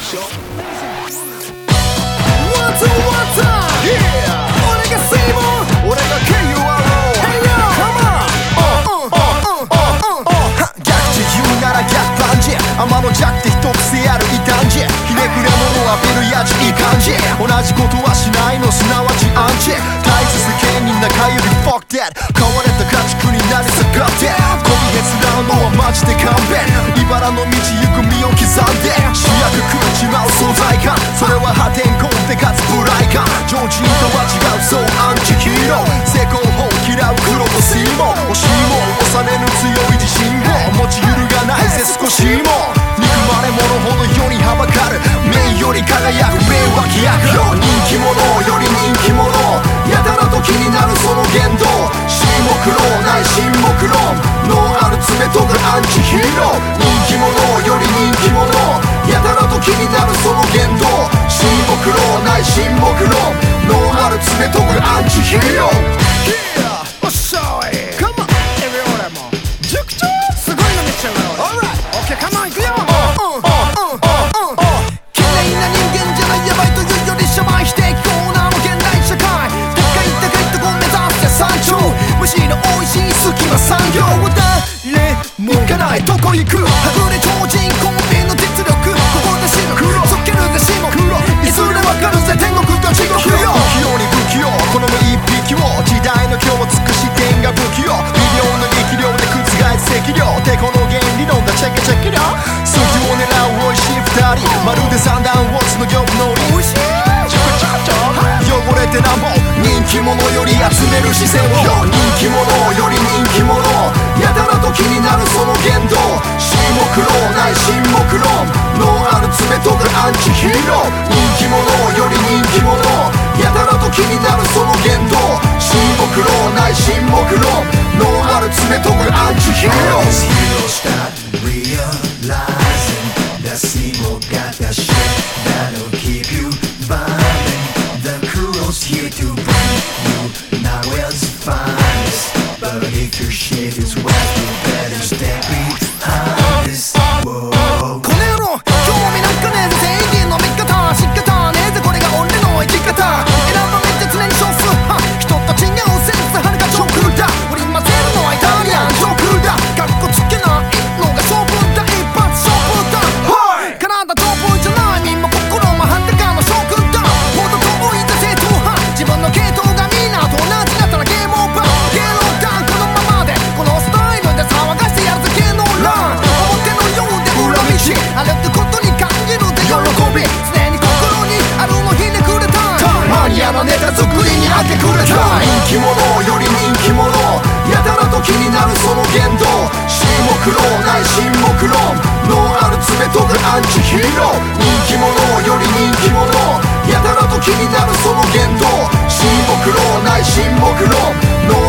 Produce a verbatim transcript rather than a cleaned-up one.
しょ。 ワンツーワンタイム Yeah 俺がセイモン俺が ケーユーアールオー Hey yo Come on 逆地言うなら逆パンチ天の弱って一癖ある異端児ひねくれ者はビルやじいい感じ同じことはしないのすなわちアンチ大切芸人中指 Fuck that 買われた家畜になり下がってゴミへつらうのはマジで勘弁茨の道行く身を刻んで主役食っちまう存在感それは破天荒でかつブライ感常人とは違うそうアンチヒーロー成功法嫌う黒とシーモン惜しいもん押されぬ強い自信を持ち揺るがないぜ少しも憎まれ者ほど世にはばかる目より輝く名脇役よ人気者より人気者やたらと気になるその言動沈黙論ない沈黙論脳ある爪とぐアンチヒーロー人気者より人気者やたらと気になるその言動沈黙論ない沈黙論脳ある爪とぐアンチヒーロー Yeah おっしゃい Come on エビオレも塾長すごいのめっちゃうよ Alright OK Come on いくよ綺麗な人間じゃないヤバいというよりシャバい非適合な無限大社会高い高いとこ目指して山頂むしろ美味しい隙間産業は誰も行かないとこ行くはぐれ超人コンビの実力ここで死ぬつけるぜしもいずれわかるぜ天国と地獄よ器用に不器用好む一匹を時代の今日を尽くし点が不器用微量の力量で覆す適量てこの原理論がチェケチェケ量数字を狙う美味しい二人まるで三段ウォッツの業務のり汚れてなんぼ人気者より集める視線を人気者より人気者やたらと気になるその言動沈黙論ない沈黙論脳ある爪とぐアンチヒーロー人気者より人気者やたらと気になるその言動沈黙論ない沈黙論脳ある爪とぐアンチヒーロー Heroes start realizing that Simo got that shit that'll keep you burning. The crew's here to bring you nowhere's finest. But if your shit is wet, you better step behind this. Whoa. この野郎興味なんかねえぜ正義の見方仕方ねえぜこれが俺の生き方選ばれて常に少数派人と違うセンスはるか超クールだ織り交ぜるのはイタリアン超クールだかっこつけないのが勝負だ一発勝負だ体丈夫じゃない身も心も裸の将軍だほど遠いぜ正統派自分の系統がみんなと同じだったらゲームオーバー芸能だこのままでこのスタイルで騒がしてやるぜ芸能ラン表のようで裏道あるってことに感じるぜ喜び常に心にあるのひねくれたいマニアなネタ作りに明け暮れたい人気者より人気者やたらと気になるその言動沈黙論ない沈黙論脳ある爪とぐアンチヒーロー人気者より人気者やたらと気になるその言動沈黙論ない沈黙論脳